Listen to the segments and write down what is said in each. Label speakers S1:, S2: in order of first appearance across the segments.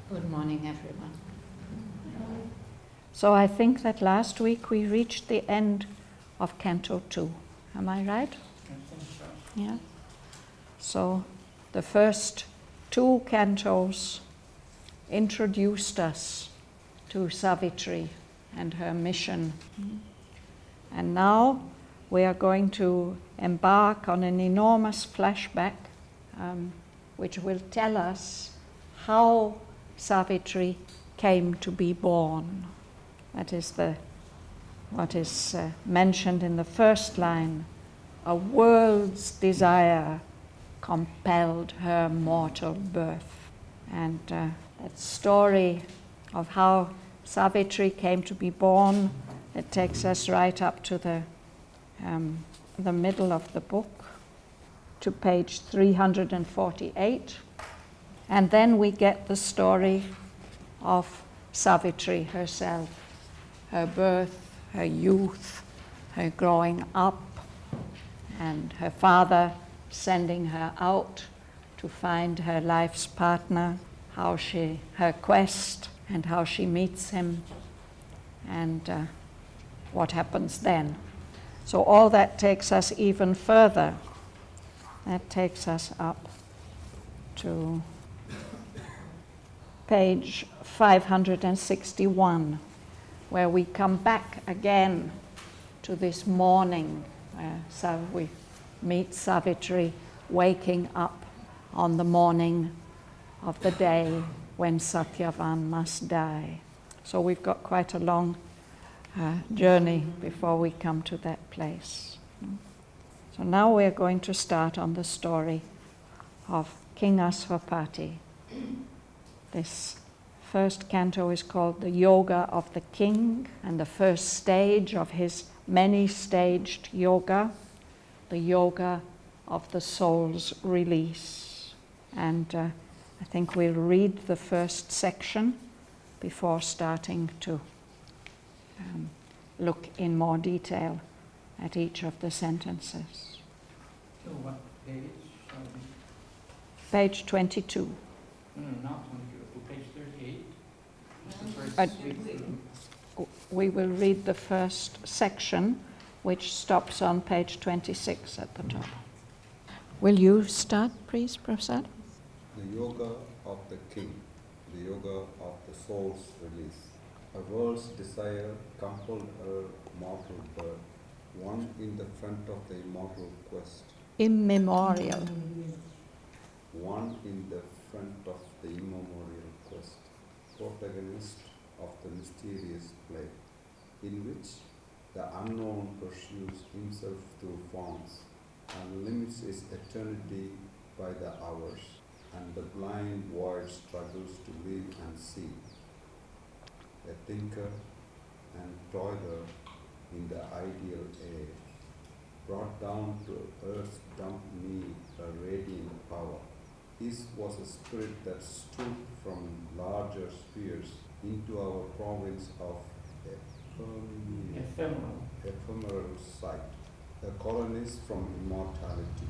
S1: Good morning, everyone.
S2: So I think that last week we reached the end of Canto 2. Am I right?
S3: I think so.
S2: Yeah. So the first two cantos introduced us to Savitri and her mission. And now we are going to embark on an enormous flashback which will tell us how Savitri came to be born. That is what is mentioned in the first line. A world's desire compelled her mortal birth. And that story of how Savitri came to be born, it takes us right up to the middle of the book, to page 348. And then we get the story of Savitri herself, her birth, her youth, her growing up, and her father sending her out to find her life's partner, her quest, and how she meets him, and what happens then. So all that takes us even further. That takes us up to page 561, where we come back again to this morning, so we meet Savitri waking up on the morning of the day when Satyavan must die. So we've got quite a long journey before we come to that place. So now we're going to start on the story of King Aswapati. This first canto is called The Yoga of the King, and the first stage of his many-staged yoga, the yoga of the soul's release. And I think we'll read the first section before starting to look in more detail at each of the sentences.
S3: So what page?
S2: Page 22.
S3: No, not 22. Page 38. It's the first
S2: Uh,
S3: section.
S2: We will read the first section, which stops on page 26 at the top. Will you start, please, Prasad?
S4: The yoga of the king, the yoga of the soul's release. A world's desire compelled her mortal birth, one in the front of the immortal quest.
S2: Immemorial.
S4: One in the front of the immemorial quest, protagonist of the mysterious play, in which the unknown pursues himself through forms and limits his eternity by the hours, and the blind void struggles to live and see. A thinker and toiler in the ideal air, brought down to earth's dump need a radiant power. His was a spirit that stood from larger spheres into our province of ephemeral sight, a colonist from immortality.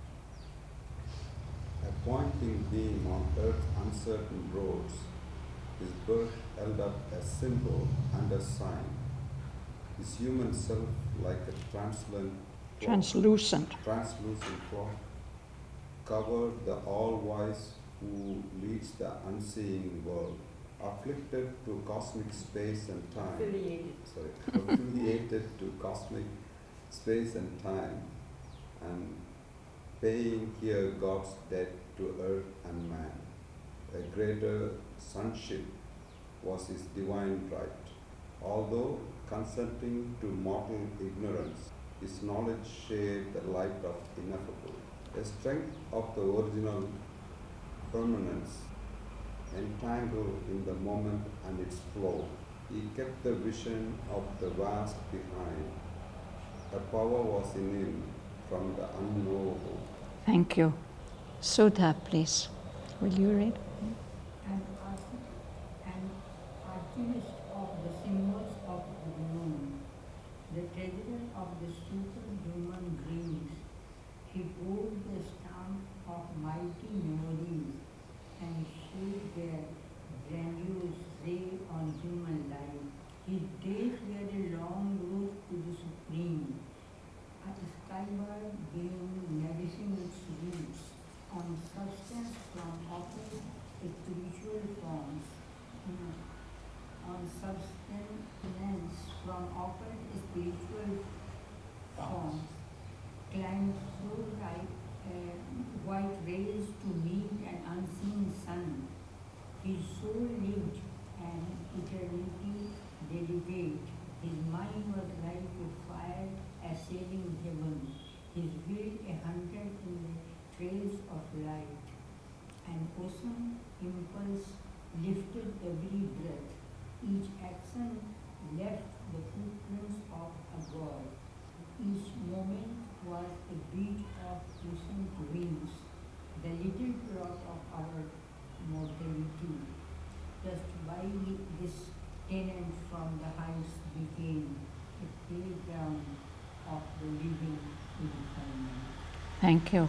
S4: A pointing beam on earth's uncertain roads, his birth held up a symbol and a sign. His human self, like a translucent clock, covered the all-wise who leads the unseeing world, afflicted to cosmic space and time. Affiliated to cosmic space and time, and paying here God's debt to earth and man. A greater sonship was his divine right. Although consenting to mortal ignorance, his knowledge shared the light of ineffable. The strength of the original permanence entangled in the moment and its flow. He kept the vision of the vast behind. A power was in him from the unknowable.
S2: Thank you. Sudha, please. Will you read?
S5: An archivist of the symbols of the unknown, the treasurer of the superhuman dreams, he bore the stamp of mighty memories and showed their on substance from occult spiritual forms, climbed through white rays to meet an unseen sun. His soul lived an eternity delicate. His mind was like a fire assailing heaven. His will a hunter in the trails of light. An ocean impulse lifted every breath. Each action left the footprints of a god. Each moment was a beat of lucent wings, the little plot of our mortality. Just by this tenant from the house became a playground of the living infinite.
S2: Thank you.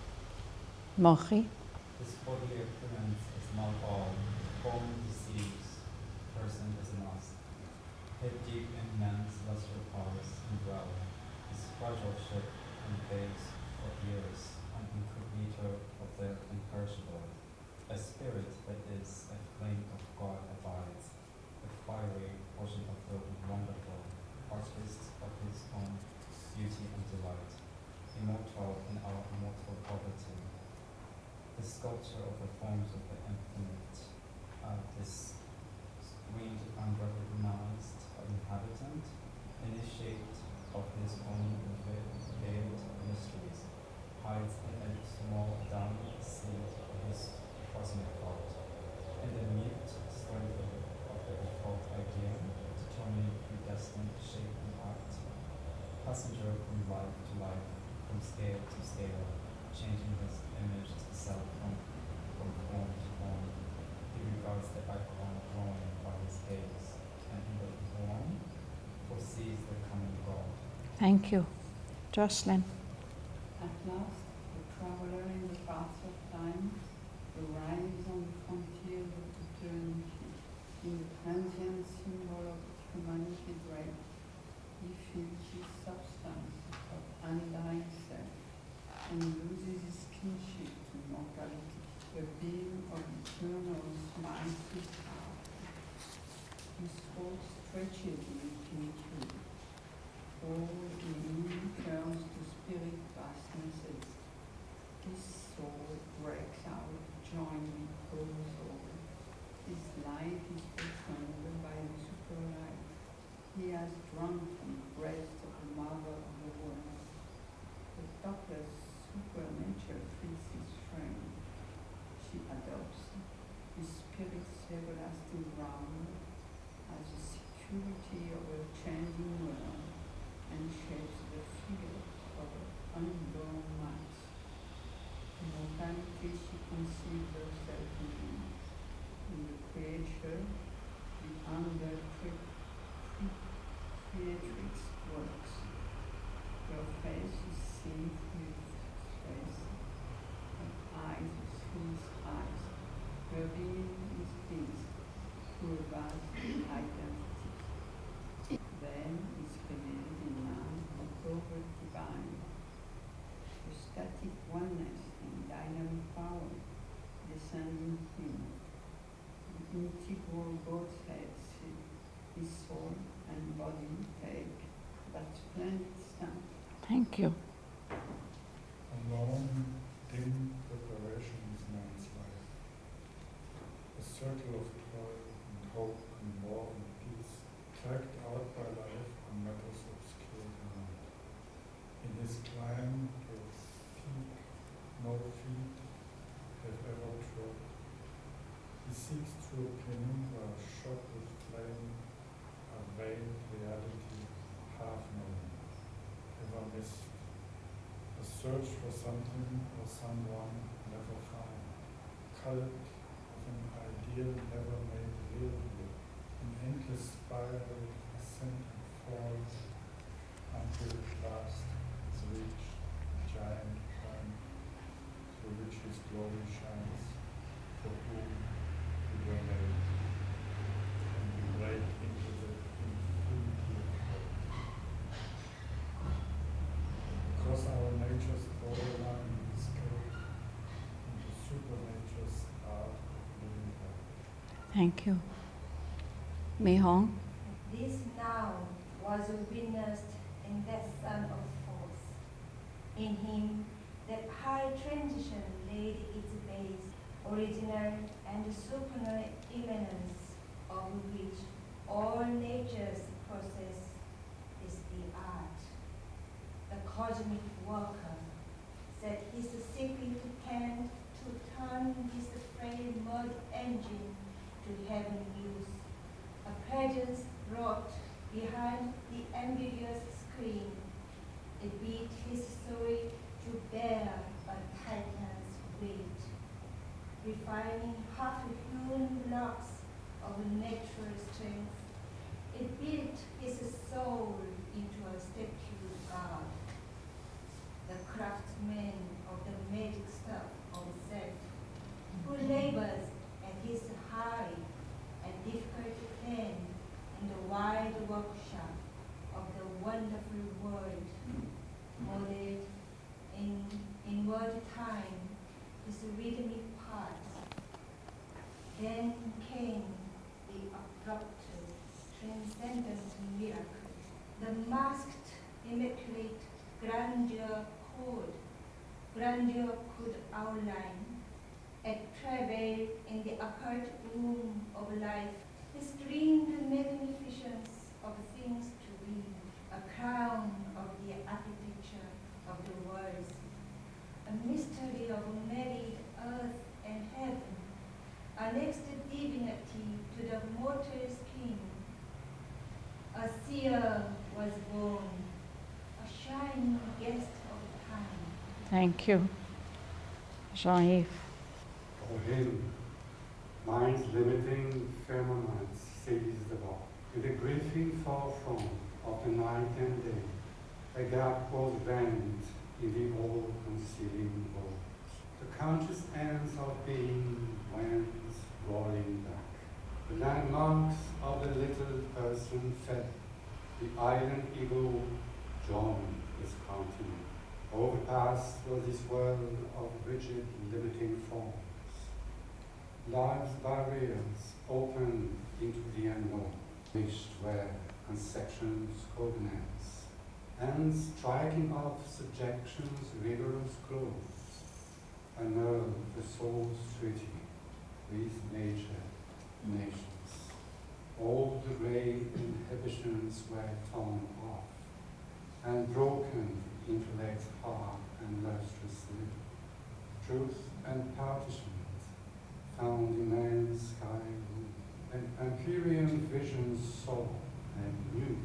S2: Mochi?
S1: This bodily appearance is not all. Form deceives. Person is masked. Head deep in man's celestial powers and dwell. His fragile ship and base for years, an incognito of the imperishable. A spirit that is a flame of God abides, a fiery portion of the wonderful, artist of his own beauty and delight, immortal in our immortal poverty. The sculpture of the forms of the infinite, this screened unrecognized inhabitant, initiate of his own veiled mysteries, hides in a small down seed of his cosmic thought. In the mute strength of the default idea, determining predestined shape and art, passenger from life to life, from scale to scale, changing his image to self from form to form. He regards the icon growing by his gaze, and in the form foresees the coming God.
S2: Thank you. Jocelyn?
S6: At last, the traveler in the path of time arrives on the frontier of eternity. In the transient symbol of humanity's breath, he feels his substance of undying self and loses his kinship to mortality, a being of eternal mighty power. His soul stretches in infinitude. All in him turns to spirit vastnesses. His soul breaks out, joining all soul. His life is profound by the super life. He has drunk from the breast of the mother of the world. The topless supernature fills his frame. She adopts his spirit's everlasting round as a security of a changing world and shapes the figure of an unborn mass. In mortality she conceives herself in him. In the creature, the creatrix works. Her face is seen through his face, her eyes are through his eyes, her being is his, through a vast identity. Then is revealed in man the covert divine, the static oneness and dynamic power descending him. The integral God's head, his soul and body take that splendid stand.
S2: Thank you.
S7: A long, dim preparation is man's life. A circle of toil and hope and war and peace, tracked out by life on matters obscure beyond. In his climb to a peak no feet have ever trod, he seeks through a penumbra shot with flame, a veiled reality half known, ever missed. A search for something or someone never found. Cult of an ideal never made real here. An endless spiral, ascent and fall, until at last is reached a giant point through which his glory shines, for whom we were made. And we break into the infinity of hope. Across our nature's borderline we escape into supernature's art of living hope.
S2: Thank you. Mi Hong.
S8: This now was witnessed in that son of force. In him, that high transition laid its base, original and supernal immanence, of which all nature's process is the art. The cosmic worker set his secret hand to turn this frail mud engine to heaven use. A presence wrought behind the ambiguous screen. It beat his soul to bear a titan's weight, refining half-hewn blocks of natural strength. It built his soul into a statue god, the craftsman of the magic stuff of self, who labors at his high and difficult pen in the wide workshop of the wonderful world, molded in word time, his rhythmic parts. Then came the abrupt, transcendent miracle. The masked, immaculate grandeur could outline, at travail in the occult womb of life, his dreamed magnificence of things to be, a crown of the architecture of the worlds, a mystery of married earth and heaven, a next divinity to the mortal skin. A seer was born, a shining guest of time.
S2: Thank you. Jean-Yves.
S9: For him, mind's limiting firmament seized above. In the grieving forefront of the night and day, a gap was rent in the all-concealing walls. The conscious ends of being went rolling back. The landmarks of the little person fed. The island eagle joined his continent. Overpast was this world of rigid, limiting forms. Life's barriers opened into the unknown, wished where conceptions coordinates, and striking off subjection's rigorous growth, annulled the soul's treaty with nature, nations. All the grey inhibitions were torn off, and broken intellect's hard and lustrous lip. Truth and partition found in man's sky blue, and Empyrean visions saw and knew.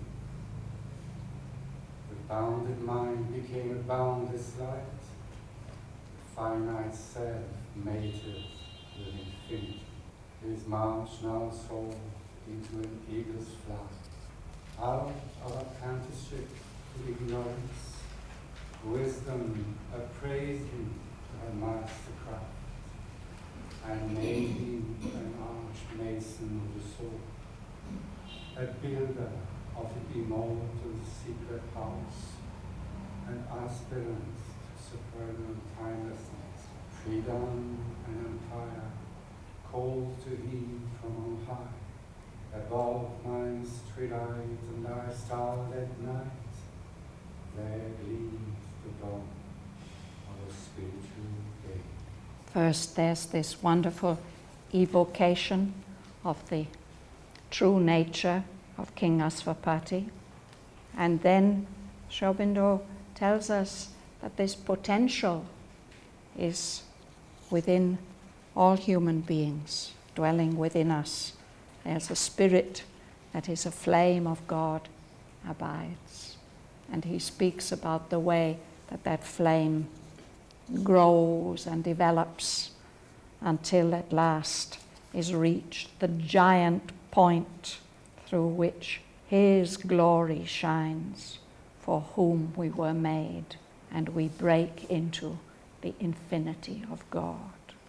S9: The bounded mind became a boundless light, the finite self mated with infinity. His march now soared into an eagle's flight, out of apprenticeship to ignorance. Wisdom appraised him to her mastercraft, and made him an arch-mason of the soul, a builder of the immortal secret house, an aspirant to supernal timelessness, freedom and empire, called to him from on high, above mind's twilight and thy starlit night, there gleamed the dawn of a spiritual day.
S2: First, there's this wonderful evocation of the true nature of King Asvapati. And then Sri Aurobindo tells us that this potential is within all human beings, dwelling within us. There's a spirit that is a flame of God abides. And he speaks about the way that that flame grows and develops until at last is reached the giant point through which his glory shines, for whom we were made, and we break into the infinity of God.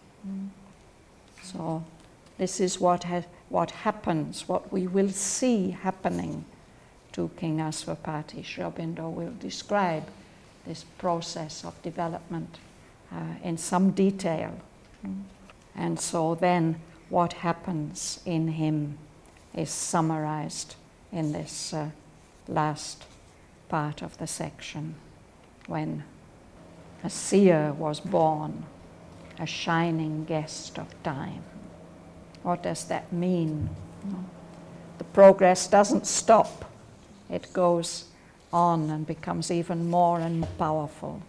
S2: So this is what happens, what we will see happening to King Asvapati. Sri Aurobindo will describe this process of development in some detail. And so then what happens in him is summarized in this last part of the section, when a seer was born, a shining guest of time. What does that mean? The progress doesn't stop. It goes on and becomes even more and more powerful.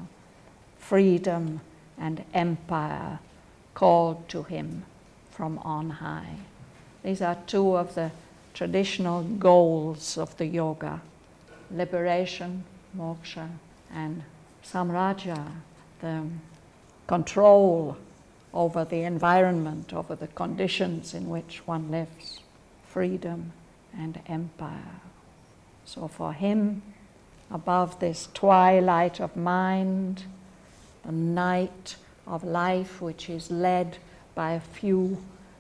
S2: Freedom and empire called to him from on high. These are two of the traditional goals of the yoga: liberation, moksha, and samraja, the control over the environment, over the conditions in which one lives, freedom and empire. So for him, above this twilight of mind, the night of life which is led by a few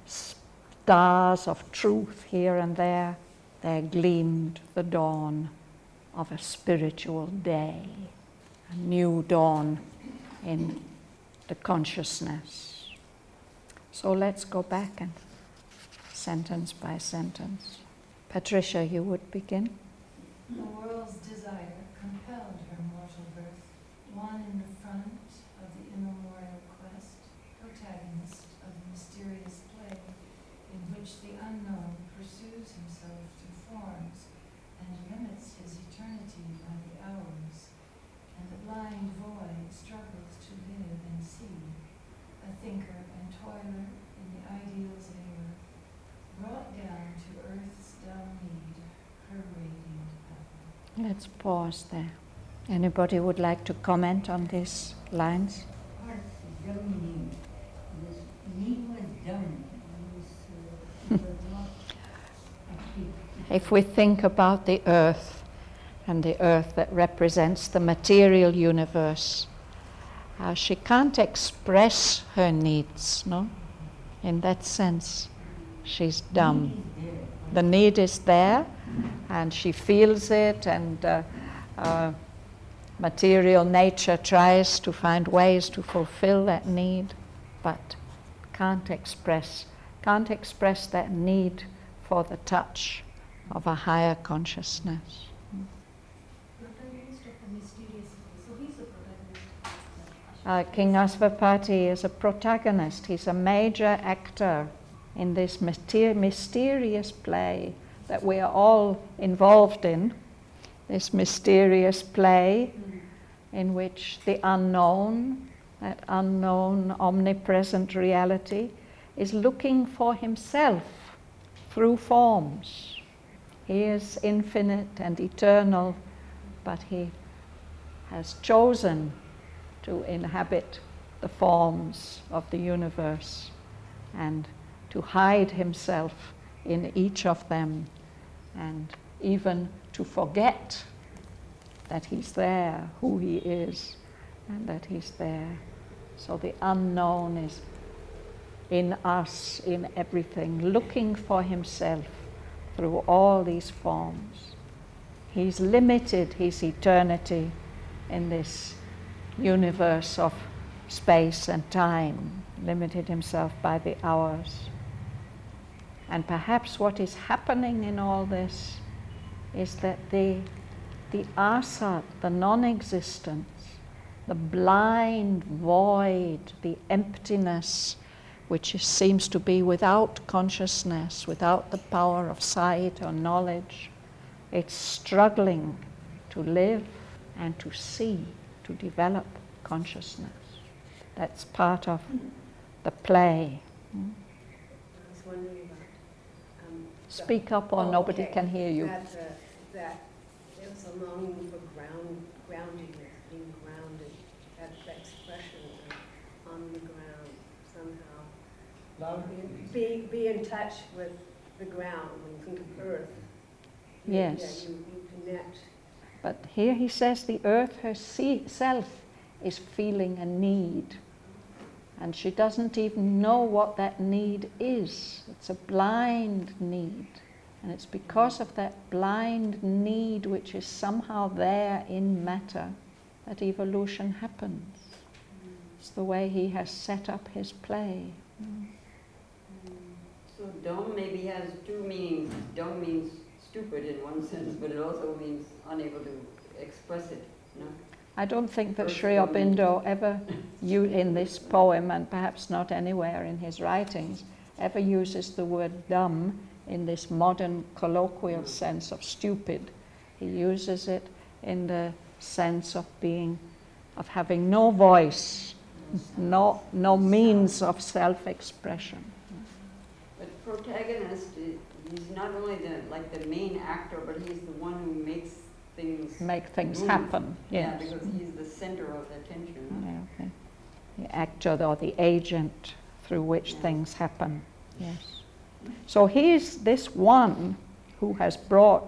S2: stars of truth here and there gleamed the dawn of a spiritual day, a new dawn in the consciousness. So let's go back and sentence by sentence. Patricia, you would begin.
S10: The world's desire compelled her mortal birth, one in the front of the immemorial quest, protagonist of the mysterious play in which the unknown pursues himself through forms and limits his eternity by the hours, and the blind void struggles to live and see, a thinker and toiler in the ideals of error, brought down to earth's dull need, her radiant power.
S2: Let's pause there. Anybody would like to comment on these lines?
S5: Earth's dull need. This need was done. It was not active.
S2: If we think about the earth, and the earth that represents the material universe, she can't express her needs, no? In that sense, she's dumb. The need is there, and she feels it, and material nature tries to find ways to fulfill that need, but can't express that need for the touch of a higher consciousness. King Asvapati is a protagonist. He's a major actor in this mysterious play that we are all involved in, this mysterious play in which the unknown, that unknown omnipresent reality, is looking for himself through forms. He is infinite and eternal, but he has chosen to inhabit the forms of the universe and to hide himself in each of them, and even to forget that he's there, who he is, and that he's there. So the unknown is in us, in everything, looking for himself through all these forms. He's limited his eternity in this universe of space and time, limited himself by the hours. And perhaps what is happening in all this is that the asat, the non-existence, the blind void, the emptiness, which seems to be without consciousness, without the power of sight or knowledge, it's struggling to live and to see, to develop consciousness. That's part of the play.
S11: I was wondering about
S2: Speak up or nobody can hear you.
S11: That there was a longing for grounding, being grounded, that expression on the ground somehow. Be in touch with the ground. When you think of earth,
S2: Yes.
S11: you connect.
S2: But here he says the earth herself is feeling a need. And she doesn't even know what that need is. It's a blind need. And it's because of that blind need, which is somehow there in matter, that evolution happens. It's the way he has set up his play.
S11: So
S12: So dumb maybe has two meanings. Dumb means stupid in one sense, but it also means unable to express it, no?
S2: I don't think that
S12: First
S2: Sri
S12: one.
S2: Aurobindo ever, in this poem, and perhaps not anywhere in his writings, ever uses the word dumb in this modern colloquial sense of stupid. He uses it in the sense of having no voice, no means of self-expression.
S12: But protagonist, he's not only the main actor, but he's the one who makes things move.
S2: Happen. Yes.
S12: Yeah, because he's the center of attention. Huh?
S2: Yeah, the actor or the agent through which things happen. Yes. So he's this one who has brought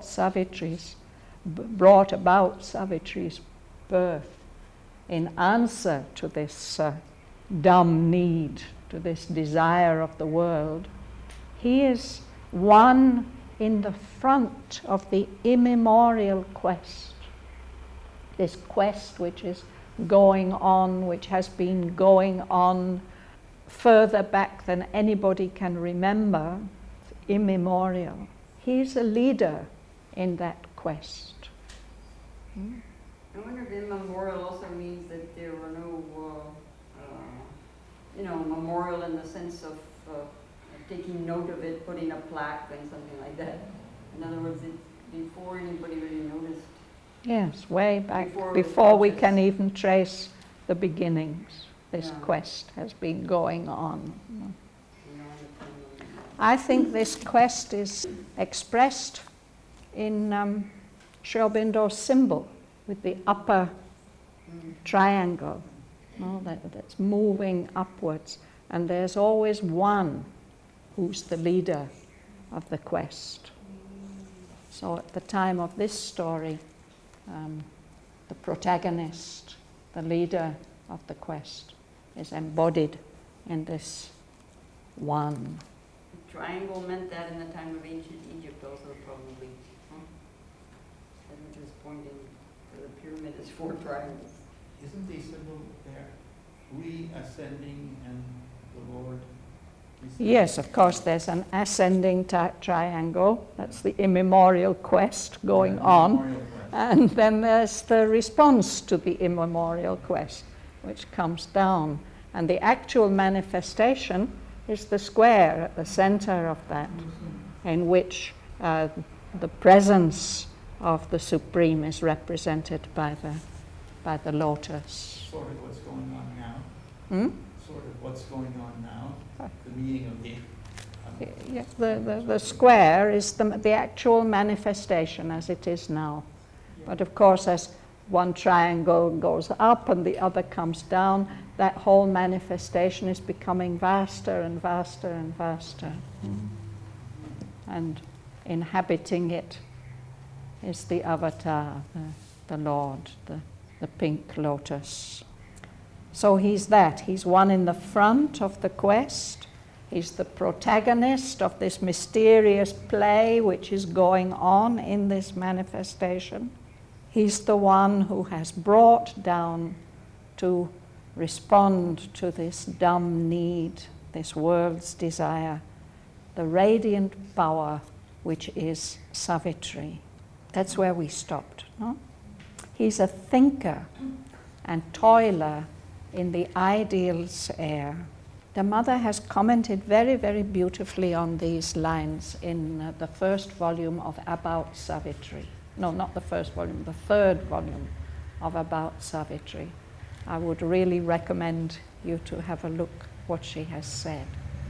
S2: about Savitri's birth in answer to this dumb need, to this desire of the world. He is one in the front of the immemorial quest. This quest which is going on, which has been going on further back than anybody can remember, immemorial. He's a leader in that quest.
S12: I wonder if immemorial also means that there were no, memorial in the sense of taking note of it, putting a plaque and something like that. In other words, it's before anybody really noticed.
S2: Yes, way back,
S12: Before
S2: we can even trace the beginnings. This quest has been going on. I think this quest is expressed in Sri Aurobindo's symbol with the upper triangle, that's moving upwards. And there's always one who's the leader of the quest. So at the time of this story, the protagonist, the leader of the quest, is embodied in this one.
S12: The triangle meant that in the time of ancient Egypt also, probably. Huh? And just pointing to the pyramid as 4 triangles.
S3: Isn't the symbol there re-ascending and the Lord?
S2: Yes, of course, there's an ascending triangle. That's the immemorial quest going on. And then there's the response to the immemorial quest, which comes down. And the actual manifestation is the square at the center of that, in which the presence of the Supreme is represented by the lotus.
S3: Sort of what's going on now. Sort of what's going on now. The meaning of
S2: the square is the actual manifestation as it is now. But of course, as one triangle goes up and the other comes down, that whole manifestation is becoming vaster and vaster and vaster. And inhabiting it is the avatar, the Lord, the pink lotus. So he's that. He's one in the front of the quest. He's the protagonist of this mysterious play which is going on in this manifestation. He's the one who has brought down to respond to this dumb need, this world's desire, the radiant power which is Savitri. That's where we stopped. No? He's a thinker and toiler in the ideal's air. The mother has commented very, very beautifully on these lines in the first volume of About Savitri. No, not the first volume, the third volume of About Savitri. I would really recommend you to have a look what she has said.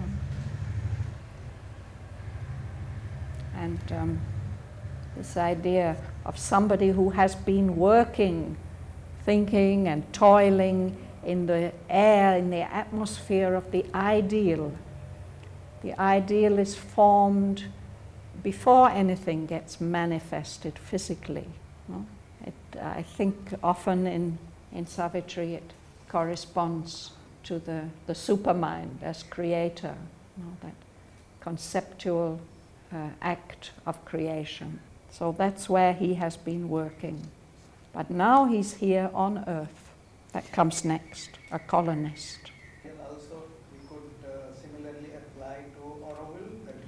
S2: And this idea of somebody who has been working, thinking and toiling in the air, in the atmosphere of the ideal. The ideal is formed before anything gets manifested physically. No? I think often in Savitri it corresponds to the supermind as creator, that conceptual act of creation. So that's where he has been working. But now he's here on earth. That comes next, a colonist.
S13: And also we could similarly apply to Auroville, that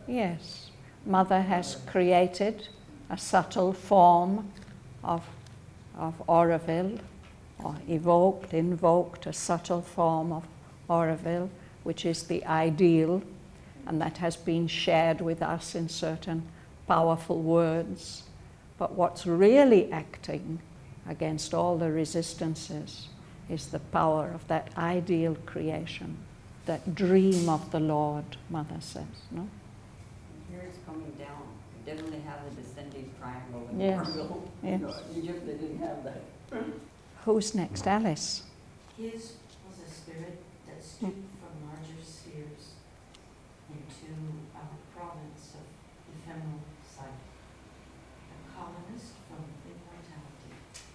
S2: Yes. Mother has created a subtle form of Auroville, or invoked a subtle form of Auroville, which is the ideal, and that has been shared with us in certain powerful words. But what's really acting against all the resistances is the power of that ideal creation, that dream of the Lord, Mother says, no?
S12: Here it's coming down. We definitely have a descending triangle in
S2: Yes.
S12: Marble.
S2: Yes.
S12: In Egypt they didn't have that.
S2: Who's next? Alice?
S13: His was a spirit that stooped from larger spheres into a province of ephemeral sight, a colonist from immortality,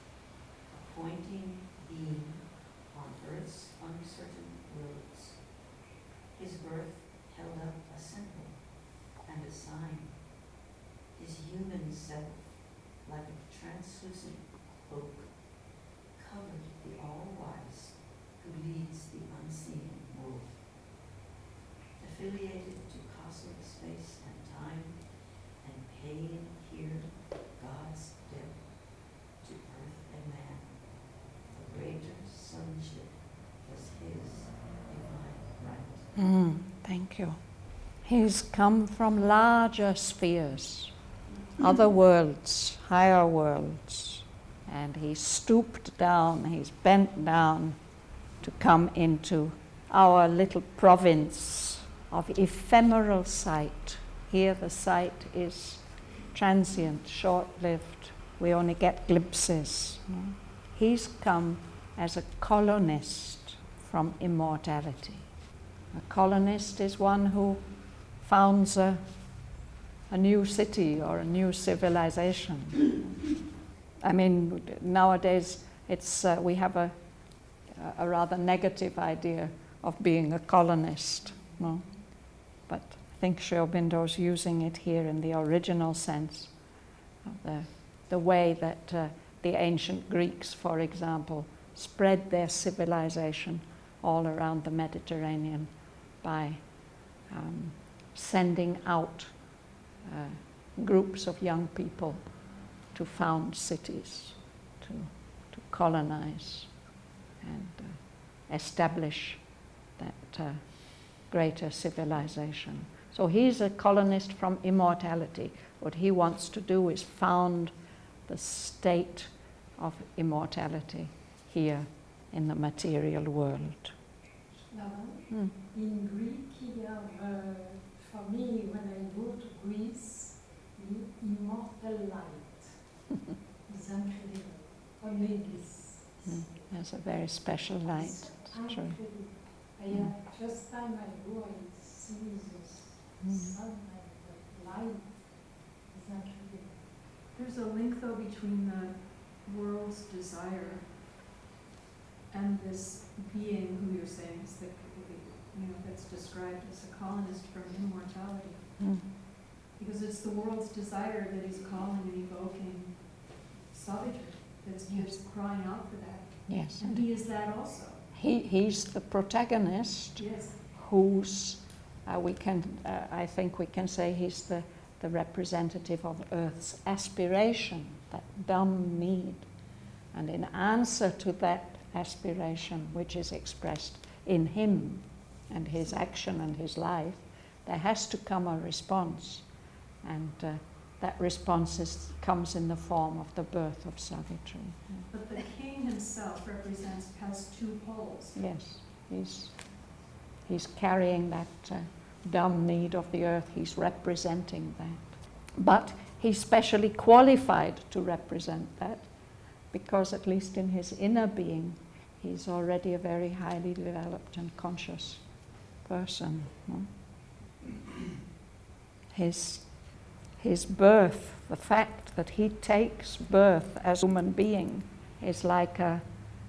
S13: a pointing beam on Earth's uncertain roads. His birth held up a symbol and a sign. His human self, like a translucent cloak, covered the all-wise who leads the unseen world. Affiliated to cosmic space and time, and paying here God's debt to earth and man, the greater sonship was his divine right.
S2: Thank you. He's come from larger spheres, other worlds, higher worlds, and he stooped down, he's bent down to come into our little province of ephemeral sight. Here the sight is transient, short-lived. We only get glimpses. No? He's come as a colonist from immortality. A colonist is one who founds a new city or a new civilization. I mean, nowadays it's we have a rather negative idea of being a colonist, no? But I think Sri Aurobindo's using it here in the original sense, the way that the ancient Greeks, for example, spread their civilization all around the Mediterranean by sending out groups of young people to found cities, to colonize and establish that greater civilization. So he's a colonist from immortality. What he wants to do is found the state of immortality here in the material world.
S10: In Greek, you have, for me, when I go to Greece, the immortal light is incredible. Only this.
S2: There's a very special light. It's true.
S10: First time I go and see this sun and the light is incredible.
S14: There's a link, though, between the world's desire and this being who you're saying is that's described as a colonist from immortality. Because it's the world's desire that he's calling and evoking Savitri, that's crying out for that.
S2: Yes.
S14: And he is that also.
S2: He's the protagonist,
S14: yes,
S2: who's, I think we can say he's the representative of Earth's aspiration, that dumb need. And in answer to that aspiration, which is expressed in him and his action and his life, there has to come a response. And that response comes in the form of the birth of Savitri.
S14: But the king himself has two poles.
S2: Yes, he's carrying that dumb need of the earth. He's representing that. But he's specially qualified to represent that because, at least in his inner being, he's already a very highly developed and conscious person. No? His birth, the fact that he takes birth as a human being, is like a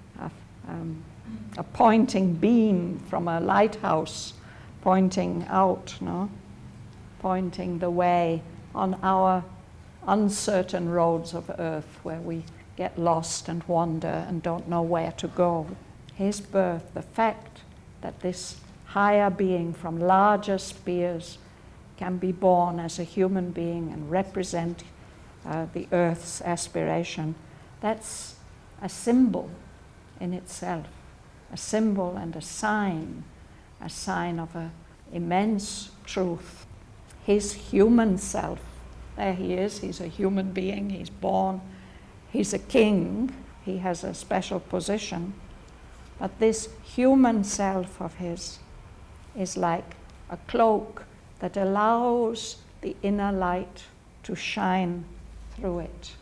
S2: pointing beam from a lighthouse pointing out, no? Pointing the way on our uncertain roads of earth where we get lost and wander and don't know where to go. His birth, the fact that this higher being from larger spheres can be born as a human being and represent the earth's aspiration, that's a symbol in itself, a symbol and a sign of an immense truth. His human self, there he is, he's a human being, he's born, he's a king, he has a special position, but this human self of his is like a cloak that allows the inner light to shine through it.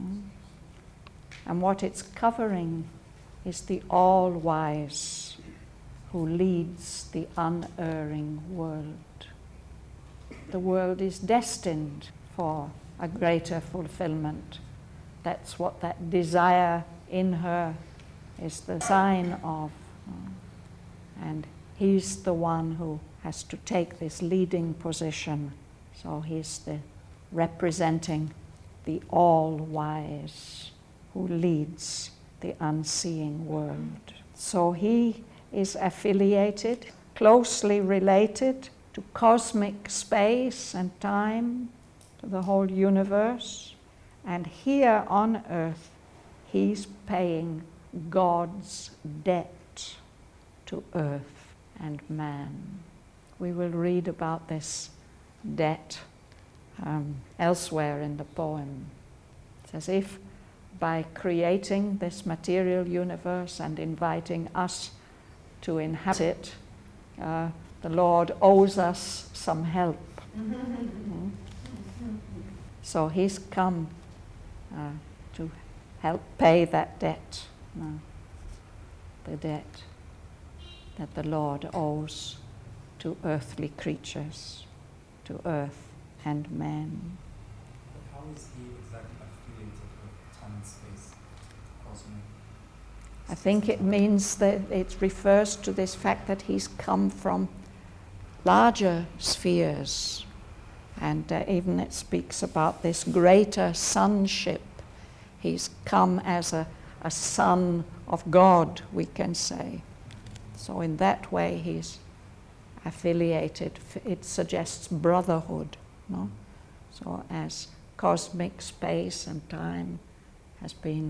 S2: And what it's covering is the all-wise who leads the unerring world. The world is destined for a greater fulfillment. That's what that desire in her is the sign of. And he's the one who has to take this leading position. So he's the representing the all-wise who leads the unseeing world. So he is affiliated, closely related to cosmic space and time, to the whole universe. And here on earth, he's paying God's debt to earth and man. We will read about this debt elsewhere in the poem. It's as if by creating this material universe and inviting us to inhabit it, the Lord owes us some help. So he's come to help pay that debt, the debt that the Lord owes to earthly creatures, to earth and men.
S1: But how is he exactly affiliated with time and space, cosmic?
S2: I think it means that it refers to this fact that he's come from larger spheres, and even it speaks about this greater sonship. He's come as a son of God, we can say. So in that way he's affiliated. It suggests brotherhood, no? So as cosmic space and time has been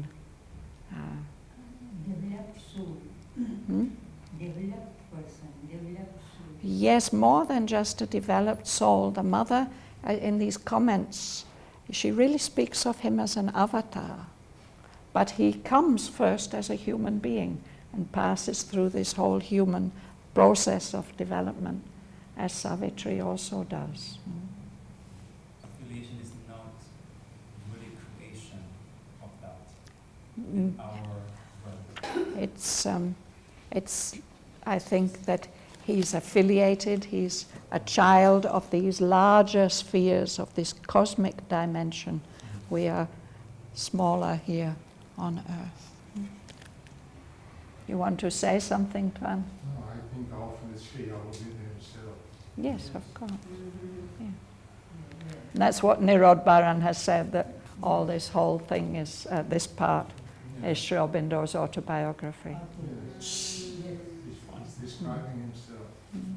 S5: developed soul. Developed person, developed soul.
S2: Yes, more than just a developed soul. The mother, in these comments, she really speaks of him as an avatar. But he comes first as a human being and passes through this whole human process of development, as Savitri also does.
S1: Affiliation is not really creation of that in our world.
S2: It's, I think that he's affiliated, he's a child of these larger spheres, of this cosmic dimension. We are smaller here on earth. You want to say something, Twan?
S7: No, I think often it's Sri Aurobindo himself.
S2: Yes, of course. Yeah. And that's what Nirod Baran has said, that all this whole thing is, this part is Sri Aurobindo's autobiography.
S7: Yes. He's describing himself.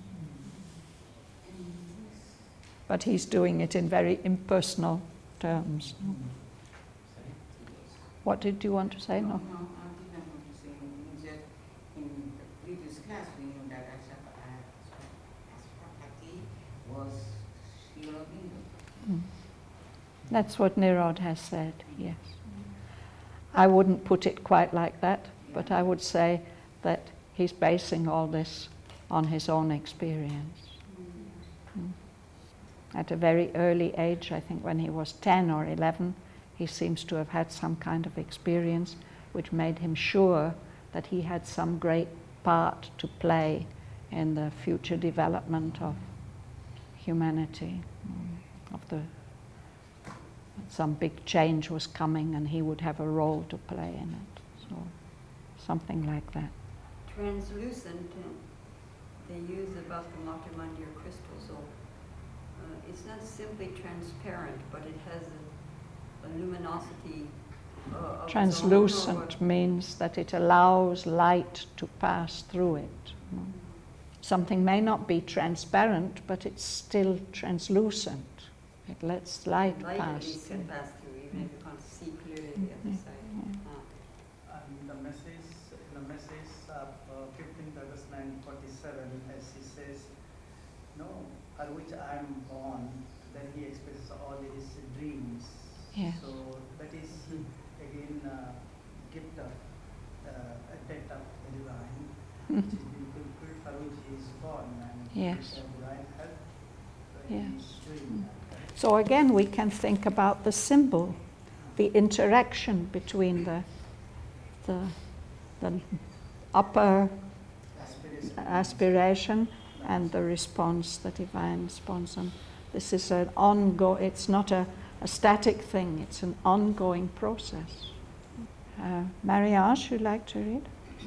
S2: But he's doing it in very impersonal terms. What did you want to say? No.
S12: No, I didn't want to say anything. Just in the previous class, we knew that Ashapati was Sri Aurobindo.
S2: That's what Nirod has said, yes. I wouldn't put it quite like that, but I would say that he's basing all this on his own experience. At a very early age, I think when he was 10 or 11, he seems to have had some kind of experience which made him sure that he had some great part to play in the future development of humanity, some big change was coming and he would have a role to play in it. So something like that.
S12: Translucent, they use the Bhasmamatra Mandir crystal, so it's not simply transparent, but it has a luminosity of
S2: Translucent means that it allows light to pass through it. Something may not be transparent, but it's still translucent. It lets light pass
S12: Light
S2: through.
S12: can pass through, even if you can't see clearly the other side.
S3: And the message of 15th August 1947, as he says, no, for which I am born, then he expresses all his dreams.
S2: Yes.
S3: So that is again gift of a debt of the divine, which is being fulfilled, for which he is born, and
S2: Yes.
S3: with divine help,
S2: Yes.
S3: he is doing that.
S2: So again, we can think about the symbol, the interaction between the upper aspiration and the response, the divine response. And this is an ongoing, it's not a static thing, it's an ongoing process. Marie-Ange, you'd like to read?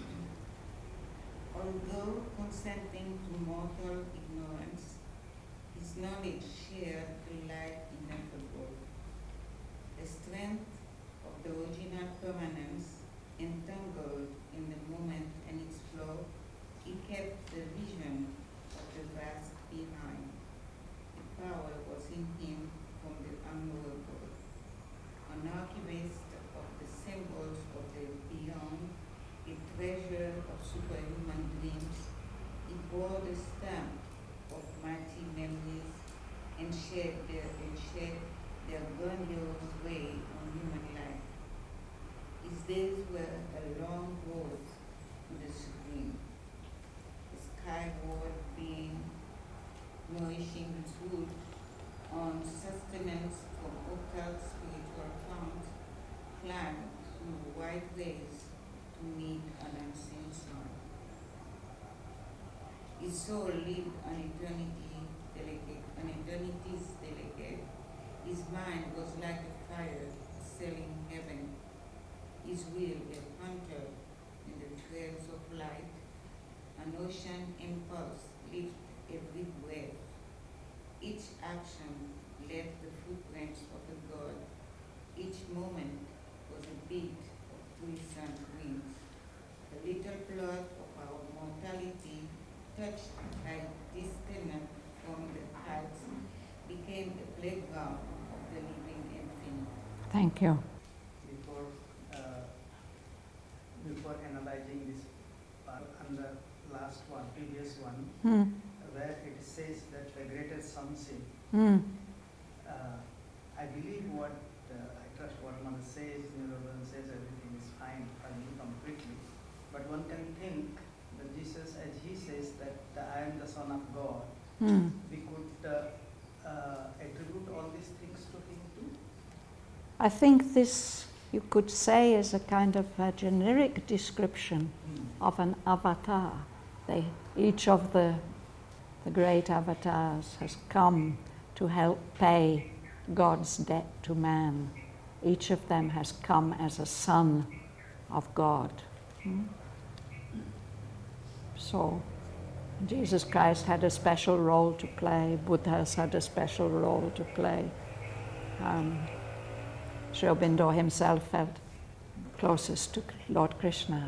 S15: Although consenting to mortal ignorance, his knowledge shared the light ineffable. The strength of the original permanence entangled in the moment and its flow, he kept the vision of the vast behind. The power was in him from the unknowable. An archivist of the symbols of the beyond, a treasure of superhuman dreams, he bore the stamp of mighty memories and shared their grandiose way on human life. His days were a long road to the supreme, the skyward being nourishing his root on sustenance from occult spiritual founts, climbed through wide ways to meet an unseen sun. His soul lived an eternity's delegate. His mind was like a fire sailing heaven. His will a hunter in the trails of light. An ocean impulse lift every breath. Each action left the footprints of a god. Each moment was a beat of puissant wings. The little blood of our mortality, touched by disconnect from the heights, became the playground of the living infinite.
S2: Thank you.
S3: Before analyzing this part and the last one, previous one, where it says that the greatest something, I believe what, I trust what Mother says, Niruddha says, everything is fine for me completely. But one can think that Jesus, as he says that I am the Son of God, we could attribute all these things to him too.
S2: I think this, you could say, is a kind of a generic description of an avatar. Each of the great avatars has come to help pay God's debt to man. Each of them has come as a son of God. So Jesus Christ had a special role to play. Buddhas had a special role to play. Sri Aurobindo himself felt closest to Lord Krishna.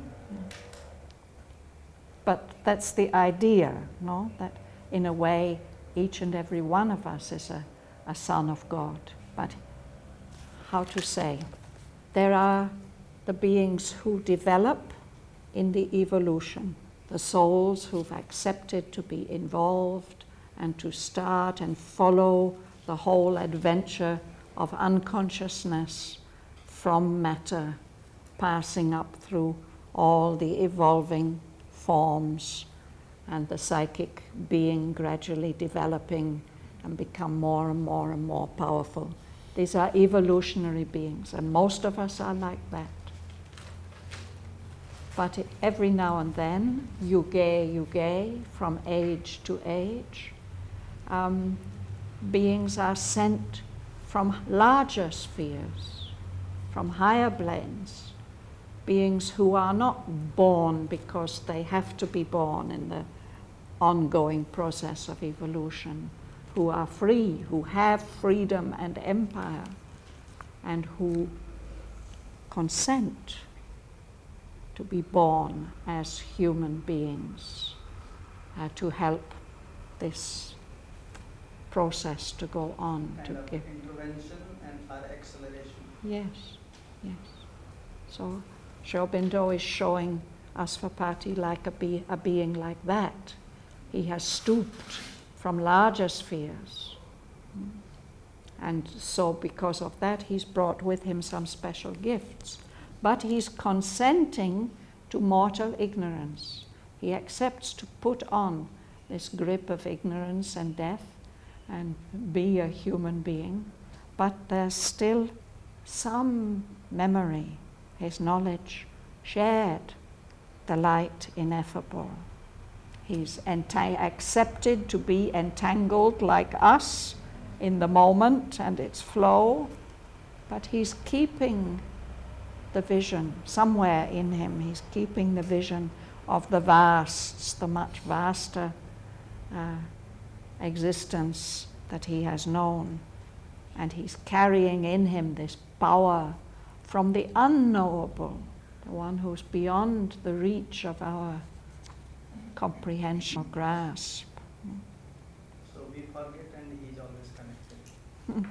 S2: But that's the idea, no? That in a way each and every one of us is a son of God. But how to say? There are the beings who develop in the evolution, the souls who've accepted to be involved and to start and follow the whole adventure of unconsciousness from matter, passing up through all the evolving forms and the psychic being gradually developing and become more and more and more powerful. These are evolutionary beings, and most of us are like that. But every now and then, yuge, from age to age, beings are sent from larger spheres, from higher planes, beings who are not born because they have to be born in the ongoing process of evolution, who are free, who have freedom and empire, and who consent to be born as human beings. to help this process to go on.
S3: Kind
S2: To
S3: of
S2: give.
S3: intervention and for acceleration.
S2: Yes, yes. So Sri Aurobindo is showing Asvapati like a being like that. He has stooped from larger spheres. And so because of that, he's brought with him some special gifts. But he's consenting to mortal ignorance. He accepts to put on this grip of ignorance and death and be a human being. But there's still some memory, his knowledge shared the light ineffable. He's accepted to be entangled like us in the moment and its flow, but he's keeping the vision somewhere in him. He's keeping the vision of the vasts, the much vaster existence that he has known. And he's carrying in him this power from the unknowable, the one who's beyond the reach of our comprehension or grasp.
S3: So we forget and he is always connected.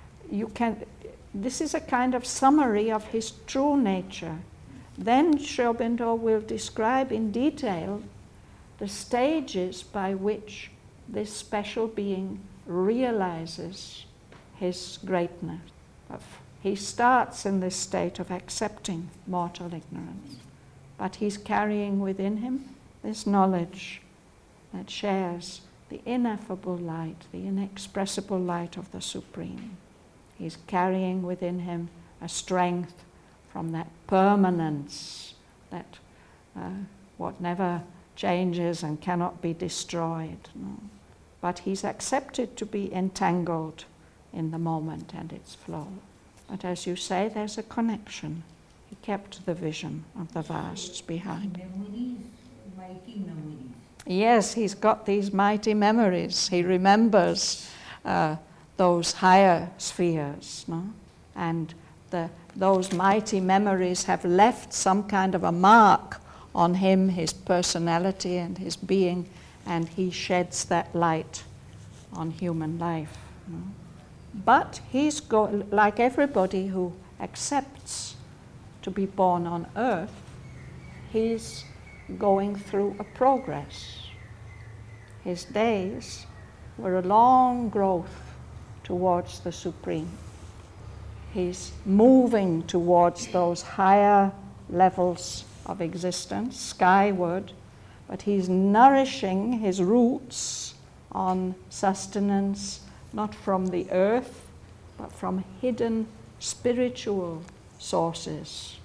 S2: This is a kind of summary of his true nature. Then Sri Aurobindo will describe in detail the stages by which this special being realizes his greatness. He starts in this state of accepting mortal ignorance, but he's carrying within him this knowledge that shares the ineffable light, the inexpressible light of the Supreme. He's carrying within him a strength from that permanence, that what never changes and cannot be destroyed. No. But he's accepted to be entangled in the moment and its flow. But as you say, there's a connection. He kept the vision of the vasts behind.
S5: Memories, mighty memories.
S2: Yes, he's got these mighty memories. He remembers those higher spheres, no? And those mighty memories have left some kind of a mark on him, his personality and his being, and he sheds that light on human life. No? But he's like everybody who accepts to be born on earth, he's going through a progress. His days were a long growth towards the Supreme. He's moving towards those higher levels of existence, skyward, but he's nourishing his roots on sustenance, not from the earth, but from hidden spiritual sources,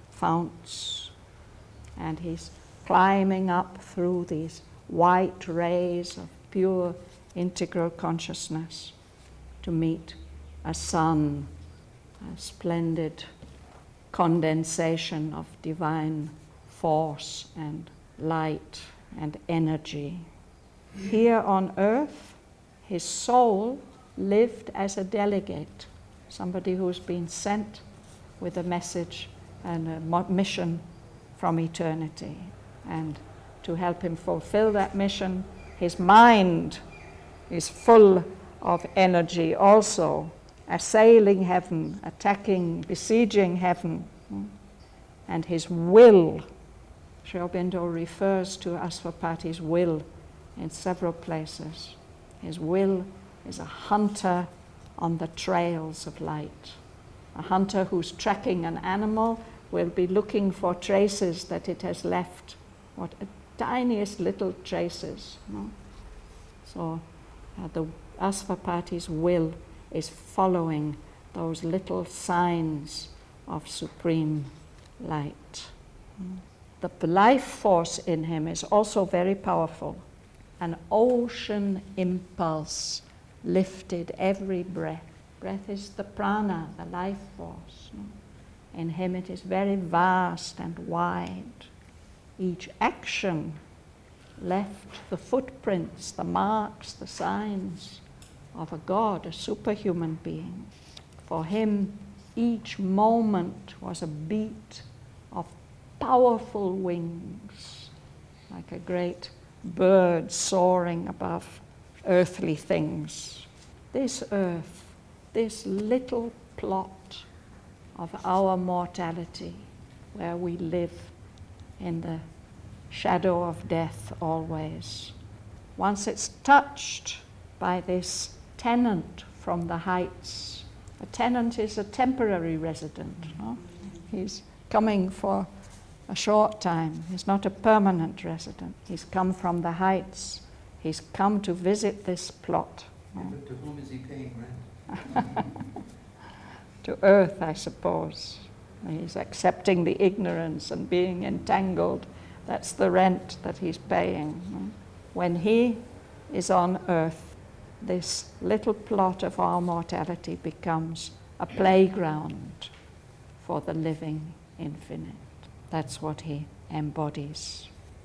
S2: founts. And he's climbing up through these white rays of pure integral consciousness to meet a sun, a splendid condensation of divine force and light and energy. Here on earth, his soul lived as a delegate, somebody who's been sent with a message and a mission from eternity. And to help him fulfill that mission, his mind is full of energy also, assailing heaven, attacking, besieging heaven. And his will, Sri Aurobindo refers to Asvapati's will in several places. His will is a hunter on the trails of light. A hunter who's tracking an animal will be looking for traces that it has left, what tiniest little traces. No? So the Asvapati's will is following those little signs of supreme light. The life force in him is also very powerful. An ocean impulse lifted every breath. Breath is the prana, the life force. No? In him it is very vast and wide. Each action left the footprints, the marks, the signs of a God, a superhuman being. For him, each moment was a beat of powerful wings, like a great bird soaring above earthly things. This earth, this little plot of our mortality, where we live in the shadow of death always. Once it's touched by this tenant from the heights, a tenant is a temporary resident. No? He's coming for a short time. He's not a permanent resident. He's come from the heights. He's come to visit this plot.
S16: Yeah, but to whom is he paying rent?
S2: To earth, I suppose. He's accepting the ignorance and being entangled. That's the rent that he's paying. When he is on earth, this little plot of our mortality becomes a playground for the living infinite. That's what he embodies.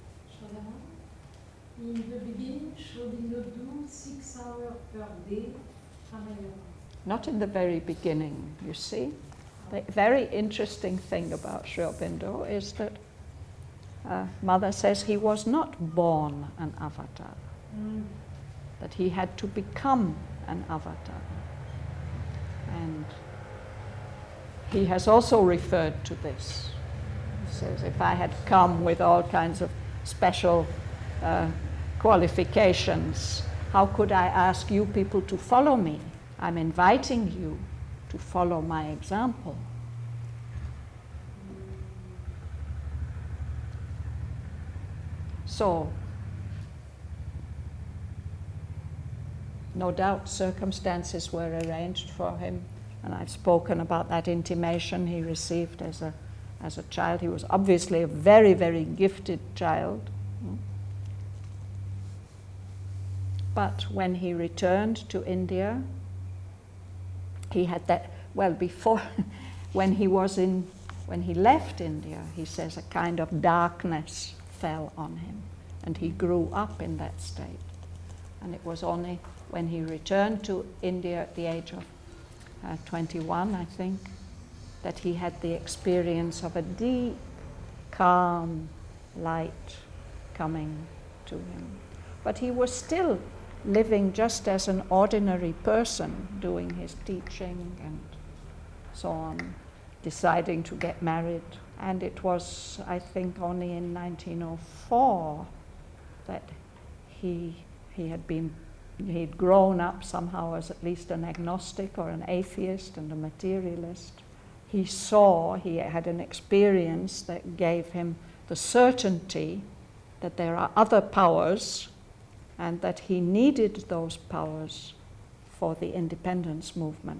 S10: In the beginning, Schrödinger do 6 hours per day.
S2: Not in the very beginning, you see. The very interesting thing about Sri-Aurobindo is that Mother says he was not born an avatar, that he had to become an avatar. And he has also referred to this. He says, if I had come with all kinds of special qualifications, how could I ask you people to follow me? I'm inviting you to follow my example. So, no doubt circumstances were arranged for him, and I've spoken about that intimation he received as a child. He was obviously a very, very gifted child. But when he returned to India, he had that, well, before, when he left India, he says a kind of darkness fell on him, and he grew up in that state. And it was only when he returned to India at the age of 21, I think, that he had the experience of a deep, calm light coming to him. But he was still living just as an ordinary person, doing his teaching and so on, deciding to get married. And it was, I think, only in 1904 that he'd grown up somehow as at least an agnostic or an atheist and a materialist. He had an experience that gave him the certainty that there are other powers and that he needed those powers for the independence movement.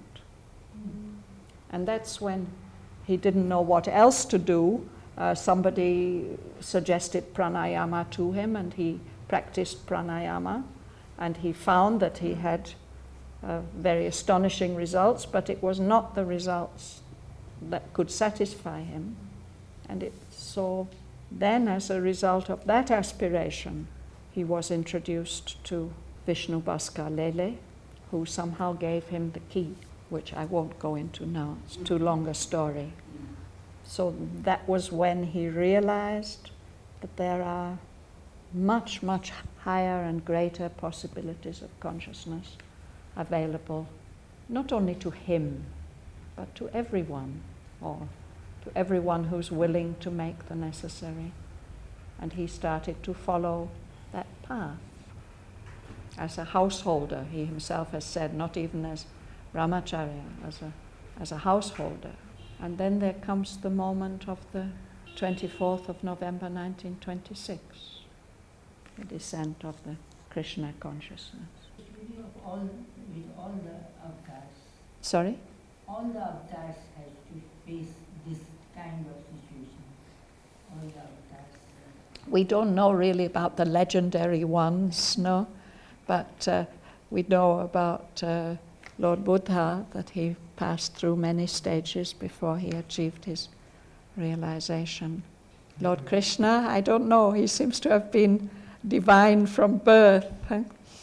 S2: And that's when he didn't know what else to do. Somebody suggested pranayama to him, and he practiced pranayama, and he found that he had very astonishing results, but it was not the results that could satisfy him. And so then, as a result of that aspiration, he was introduced to Vishnu Bhaskar Lele, who somehow gave him the key, which I won't go into now. It's too long a story. So that was when he realized that there are much, much higher and greater possibilities of consciousness available, not only to him, but to everyone, or to everyone who's willing to make the necessary. And he started to follow that path. As a householder, he himself has said, not even as Brahmacharya, as a householder. And then there comes the moment of the 24th of November 1926, the descent of the Krishna consciousness.
S5: With all the avatars.
S2: Sorry?
S5: All the avatars have to face this kind of situation. All the avatars.
S2: We don't know really about the legendary ones, no? But we know about Lord Buddha, that he passed through many stages before he achieved his realization. Lord Krishna, I don't know, he seems to have been divine from birth.
S5: So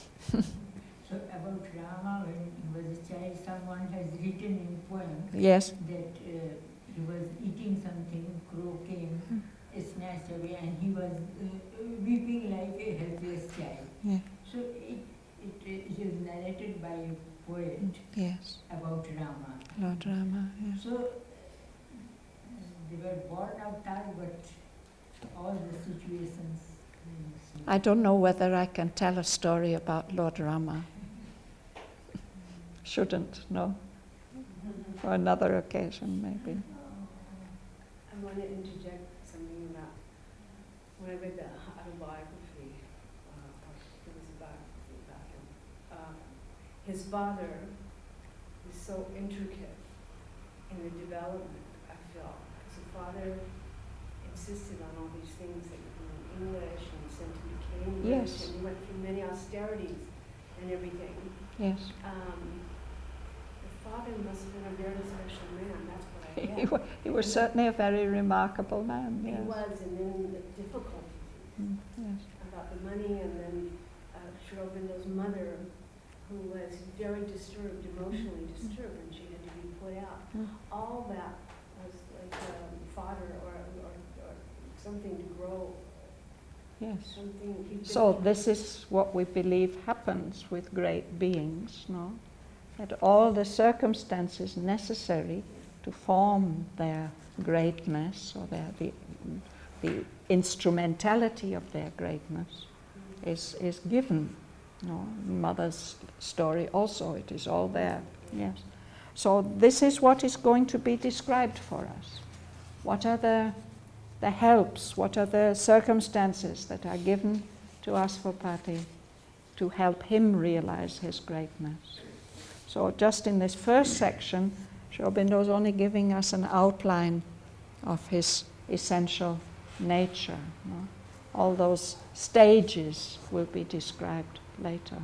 S5: about Rama, when he was a child, someone has written in poem
S2: Yes.
S5: that he was eating something, crow came snatched away, and he was weeping like a helpless child.
S2: Yeah.
S5: So it is narrated by a poet
S2: Yes.
S5: about Rama.
S2: Lord Rama, yeah.
S5: So they were born avatar, but all the situations.
S2: I don't know whether I can tell a story about Lord Rama. Shouldn't, no? For another occasion, maybe.
S11: I want to interject something about when I read the autobiography, it was a biography about him. His father is so intricate in the development, I felt. Because the father insisted on all these things that you know, English and sent him to Cambridge,
S2: Yes.
S11: and he went through many austerities and everything.
S2: Yes.
S11: The father must have been a very special man. That's what I
S2: He,
S11: get.
S2: he was certainly a very remarkable man, yes.
S11: He was, and then the difficulties
S2: Yes.
S11: about the money, and then Sri Aurobindo's mother, who was very disturbed, emotionally disturbed, and she had to be put out. All that was like fodder or something to grow.
S2: Yes.
S11: Something.
S2: So this is what we believe happens with great beings, no? That all the circumstances necessary to form their greatness or the instrumentality of their greatness is given. No, in Mother's story also, it is all there. Yes. So this is what is going to be described for us. What are the helps, what are the circumstances that are given to Asvapati to help him realize his greatness? So just in this first section, Sri Aurobindo is only giving us an outline of his essential nature. No? All those stages will be described later.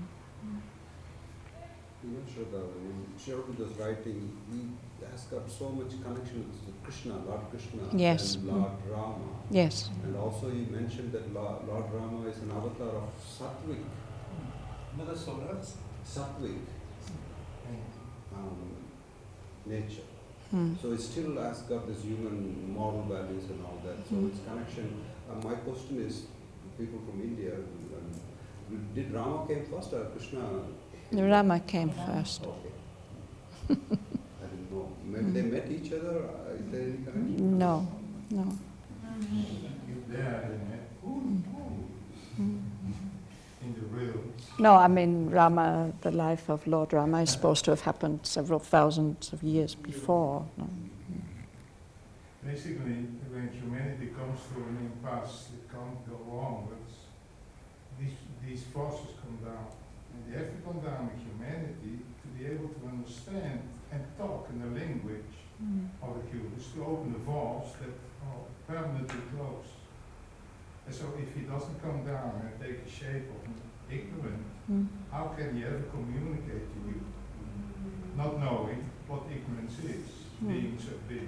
S4: Even Shraddha, when Sri Aurobindo's writing, he has got so much connection with Krishna, Lord Krishna,
S2: Yes.
S4: and Lord Rama.
S2: Yes.
S4: And also you mentioned that Lord Rama is an avatar of Sattvic. Sattvic nature. So it still has got this human moral values and all that. So its connection. My question is, people from India, did Rama came first or Krishna?
S2: Rama came first.
S4: Okay. I didn't know. Maybe they met each other. Is there any connection?
S2: No, no.
S7: In the real.
S2: No, I mean Rama, the life of Lord Rama is supposed to have happened several thousands of years before. No?
S7: Basically, when humanity comes to an impasse, it can't go wrong. These forces come down. And they have to come down with humanity to be able to understand and talk in the language of the cubist, to open the valves that are permanently closed. And so if he doesn't come down and take the shape of an ignorant, how can he ever communicate to you? Not knowing what ignorance is, being so big.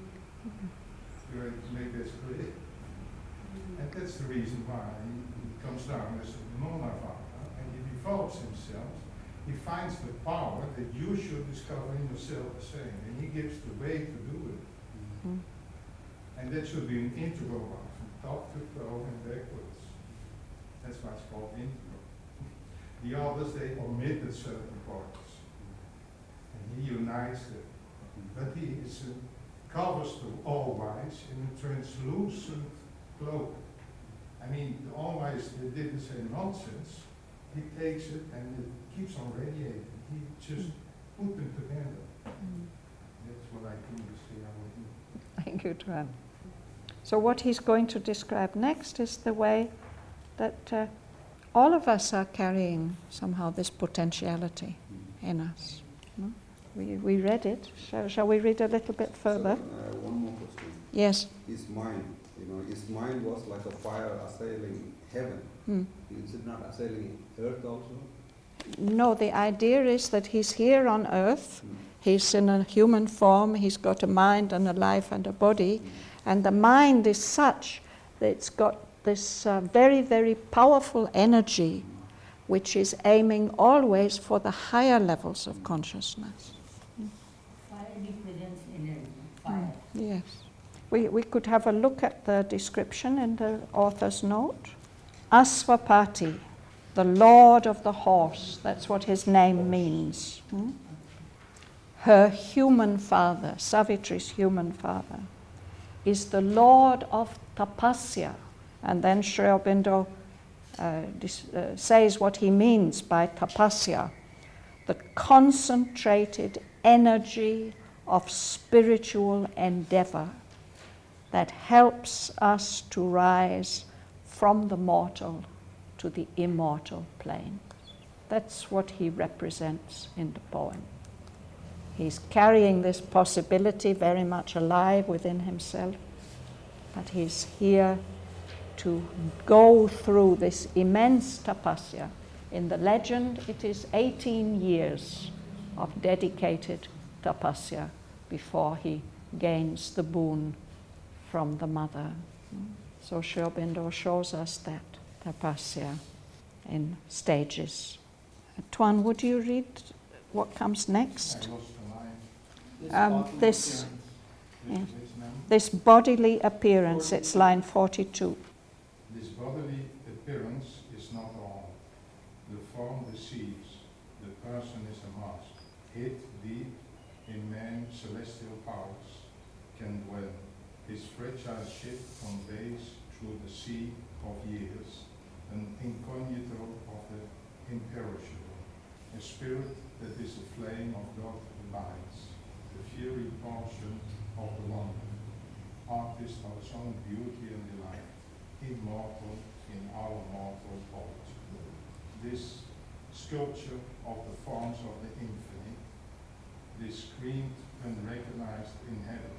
S7: To make this clear. And that's the reason why he comes down as a non-avata, and he develops himself. He finds the power that you should discover in yourself the same, and he gives the way to do it. And that should be an integral one, from top to toe and backwards. That's why it's called integral. The others, they omitted certain parts, and he unites them. But he is covers the all-wise in a translucent cloak. I mean, the all-wise, they didn't say nonsense. He takes it and it keeps on radiating. He just put them together. That's what I think is the idea.
S2: Thank you, Tuan. So what he's going to describe next is the way that all of us are carrying somehow this potentiality in us. No? We read it. Shall we read a little bit further?
S4: So, one more question.
S2: Yes.
S4: His mind, his mind was like a fire assailing heaven. Is it not assailing earth also?
S2: No, the idea is that he's here on earth. He's in a human form. He's got a mind and a life and a body. And the mind is such that it's got this very, very powerful energy which is aiming always for the higher levels of consciousness.
S5: Fire represents energy, fire.
S2: Yes. we could have a look at the description in the author's note. Asvapati, the lord of the horse, that's what his name means. Her human father, Savitri's human father, is the lord of tapasya. And then Sri Aurobindo says what he means by tapasya, the concentrated energy of spiritual endeavor that helps us to rise from the mortal to the immortal plane. That's what he represents in the poem. He's carrying this possibility very much alive within himself, but he's here to go through this immense tapasya. In the legend, it is 18 years of dedicated tapasya before he gains the boon from the mother. So Sri Aurobindo shows us that tapasya in stages. Tuan, would you read what comes next? This bodily appearance, it's line 42.
S17: This bodily appearance is not all. The form deceives, the person is a mask, hid deep in man's celestial powers, can dwell. His fragile ship conveys through the sea of years, an incognito of the imperishable, a spirit that is the flame of God abides, the fiery portion of the wonder, artist of its own beauty and delight, immortal in our mortal poetry. This sculpture of the forms of the infinite, this screamed unrecognized inhabitant,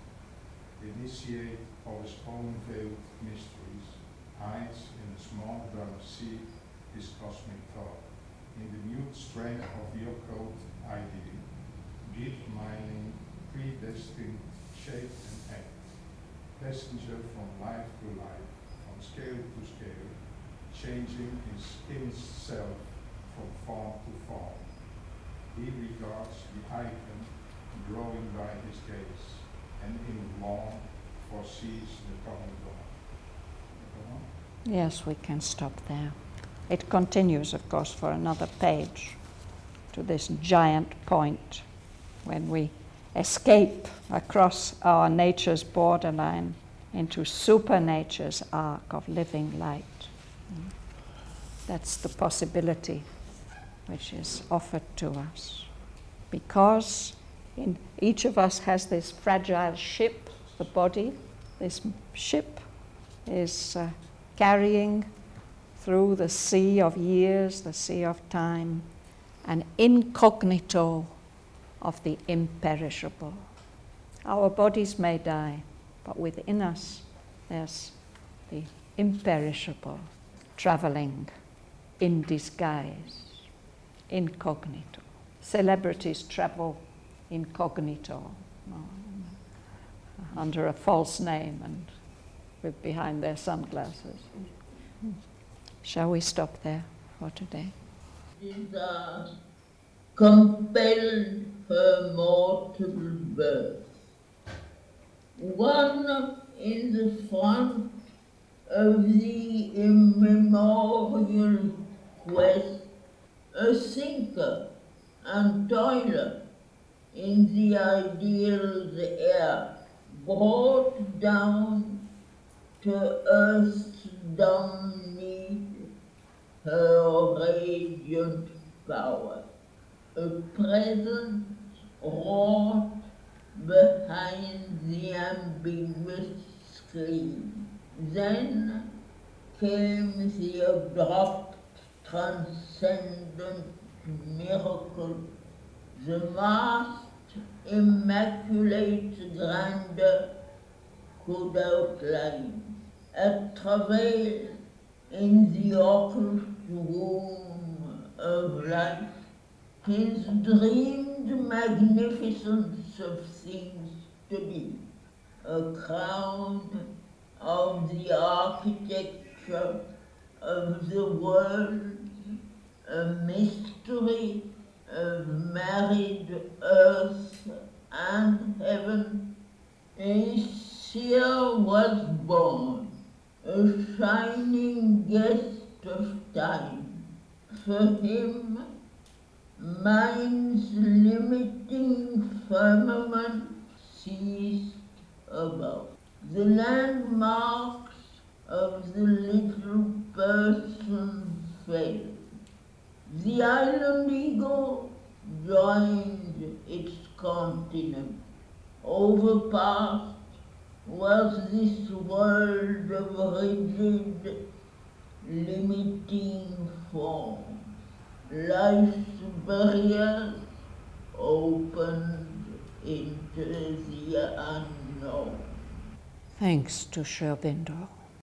S17: initiate of his own veiled mysteries, hides in a small dark sea his cosmic thought, in the mute strain of the occult idea, deep mining, predestined shape and act, passenger from life to life, from scale to scale, changing in himself from form to form. He regards the icon growing by his gaze, and in long foresees the coming dawn.
S2: Yes, we can stop there. It continues, of course, for another page to this giant point when we escape across our nature's borderline into supernature's arc of living light. That's the possibility which is offered to us. Because in each of us has this fragile ship, the body. This ship is carrying through the sea of years, the sea of time, an incognito of the imperishable. Our bodies may die, but within us there's the imperishable traveling in disguise, incognito. Celebrities travel incognito, under a false name and with behind their sunglasses. Shall we stop there for today?
S18: Compelled her mortal birth. One in the front of the immemorial quest, a thinker and toiler in the ideal's air, brought down to earth's dumb need her radiant power, a presence wrought behind the ambiguous screen. Then came the abrupt, transcendent miracle, the vast, immaculate grandeur could outline, a travail in the occult womb of life, his dreamed magnificence of things to be, a crown of the architecture of the world, a mystery of married earth and heaven, a Seer was born, a shining guest of time. For him, mind's limiting firmament ceased above. The landmarks of the little person failed. The island eagle joined its continent. Overpast was this world of rigid, limiting form. Life's barriers opened into the unknown.
S2: Thanks to Sri Aurobindo.